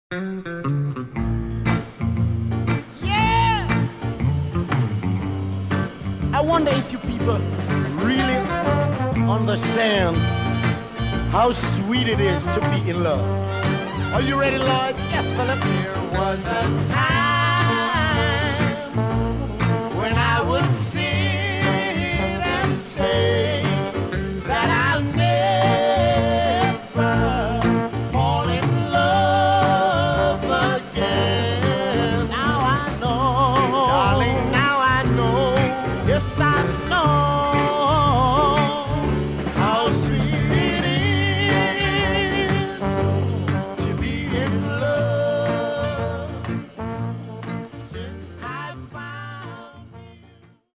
Yeah! I wonder if you people really understand how sweet it is to be in love. Are you ready, Lloyd? Yes, Philip. There was a time